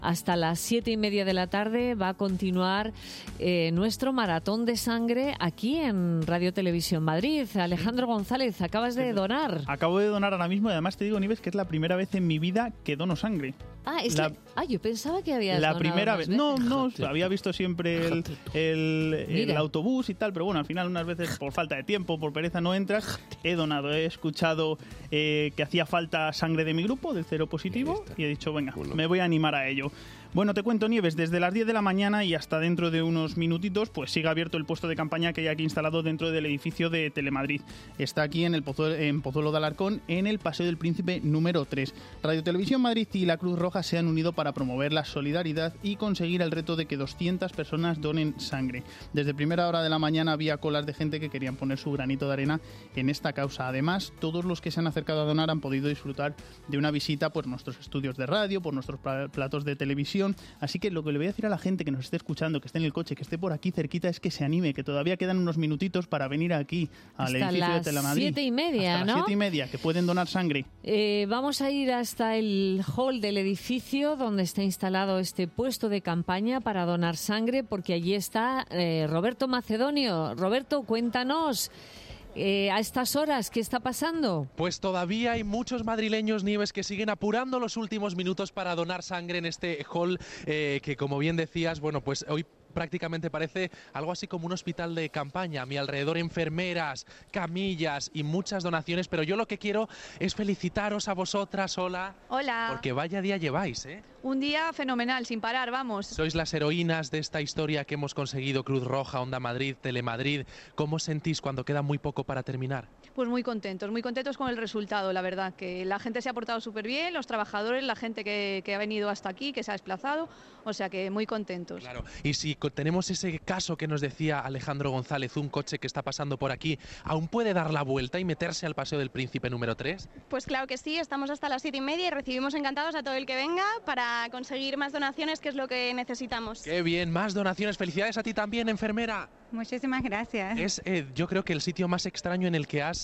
Hasta las 7:30 de la tarde va a continuar nuestro maratón de sangre aquí en Radio Televisión Madrid. Alejandro González, acabas de donar. Acabo de donar ahora mismo y además te digo, Nieves, que es la primera vez en mi vida que dono sangre. Yo pensaba que habías donado la primera vez. No, Joder. había visto siempre el autobús y tal, pero bueno, al final unas veces por falta de tiempo, por pereza no entras. He donado, he escuchado que hacía falta sangre de mi grupo, del cero positivo, y he dicho, venga, me voy a animar a ello. Bueno, te cuento, Nieves, desde las 10 de la mañana y hasta dentro de unos minutitos, pues sigue abierto el puesto de campaña que hay aquí instalado dentro del edificio de Telemadrid. Está aquí en Pozuelo de Alarcón, en el Paseo del Príncipe número 3. Radio Televisión Madrid y la Cruz Roja se han unido para promover la solidaridad y conseguir el reto de que 200 personas donen sangre. Desde primera hora de la mañana había colas de gente que querían poner su granito de arena en esta causa. Además, todos los que se han acercado a donar han podido disfrutar de una visita por nuestros estudios de radio, por nuestros platos de televisión. Así que lo que le voy a decir a la gente que nos esté escuchando, que esté en el coche, que esté por aquí cerquita, es que se anime, que todavía quedan unos minutitos para venir aquí al edificio de Telemadrid. Hasta las 7:30, hasta las 7:30, que pueden donar sangre. Vamos a ir hasta el hall del edificio donde está instalado este puesto de campaña para donar sangre, porque allí está Roberto Macedonio. Roberto, cuéntanos. A estas horas, ¿qué está pasando? Pues todavía hay muchos madrileños, Nieves, que siguen apurando los últimos minutos para donar sangre en este hall que, como bien decías, bueno, pues hoy prácticamente parece algo así como un hospital de campaña. A mi alrededor enfermeras, camillas y muchas donaciones, pero yo lo que quiero es felicitaros a vosotras. Hola. Hola. Porque vaya día lleváis, ¿eh? Un día fenomenal, sin parar, vamos. Sois las heroínas de esta historia que hemos conseguido, Cruz Roja, Onda Madrid, Telemadrid. ¿Cómo sentís cuando queda muy poco para terminar? Pues muy contentos con el resultado, la verdad, que la gente se ha portado súper bien, los trabajadores, la gente que ha venido hasta aquí, que se ha desplazado, o sea que muy contentos. Claro, y si tenemos ese caso que nos decía Alejandro González, un coche que está pasando por aquí, ¿aún puede dar la vuelta y meterse al Paseo del Príncipe número 3? Pues claro que sí, estamos hasta las 7:30 y recibimos encantados a todo el que venga para conseguir más donaciones, que es lo que necesitamos. ¡Qué bien! Más donaciones. Felicidades a ti también, enfermera. Muchísimas gracias. Es, yo creo que el sitio más extraño en el que has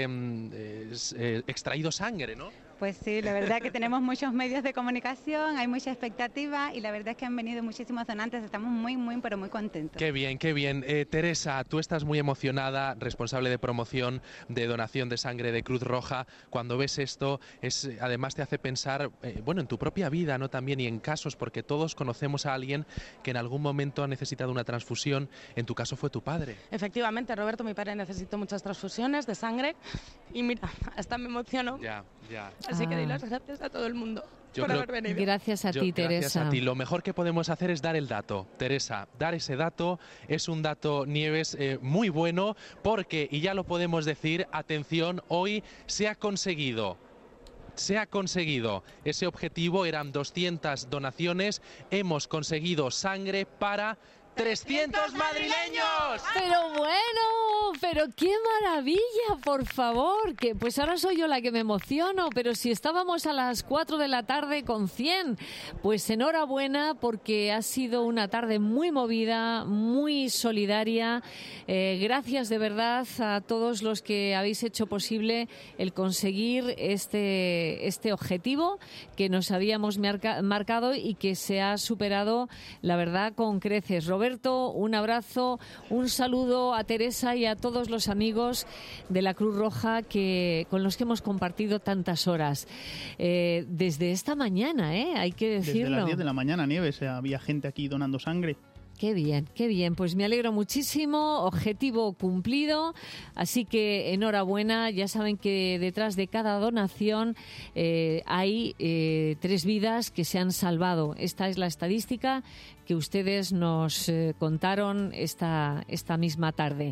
extraído sangre, ¿no? Pues sí, la verdad que tenemos muchos medios de comunicación, hay mucha expectativa y la verdad es que han venido muchísimos donantes, estamos muy, pero muy contentos. Qué bien, qué bien. Teresa, tú estás muy emocionada, responsable de promoción de donación de sangre de Cruz Roja. Cuando ves esto, además te hace pensar, bueno, en tu propia vida, ¿no? También y en casos, porque todos conocemos a alguien que en algún momento ha necesitado una transfusión. En tu caso fue tu padre. Efectivamente, Roberto, mi padre necesitó muchas transfusiones de sangre y mira, hasta me emociono. Ya. Así que doy las gracias a todo el mundo Yo por creo- haber venido. Gracias a ti, Teresa. Gracias a ti. Lo mejor que podemos hacer es dar el dato, Teresa. Dar ese dato es un dato, Nieves, muy bueno porque, y ya lo podemos decir, atención, hoy se ha conseguido. Se ha conseguido ese objetivo, eran 200 donaciones, hemos conseguido sangre para 300 madrileños. Pero bueno, pero qué maravilla, por favor, que pues ahora soy yo la que me emociono, pero si estábamos a las 4 de la tarde con 100, pues enhorabuena porque ha sido una tarde muy movida, muy solidaria. Gracias de verdad a todos los que habéis hecho posible el conseguir este objetivo que nos habíamos marcado y que se ha superado, la verdad, con creces. Roberto, un abrazo, un saludo a Teresa y a todos los amigos de la Cruz Roja con los que hemos compartido tantas horas. Desde esta mañana, hay que decirlo. Desde las 10 de la mañana, Nieves, había gente aquí donando sangre. Qué bien. Pues me alegro muchísimo. Objetivo cumplido. Así que enhorabuena. Ya saben que detrás de cada donación hay 3 vidas que se han salvado. Esta es la estadística que ustedes nos contaron esta misma tarde.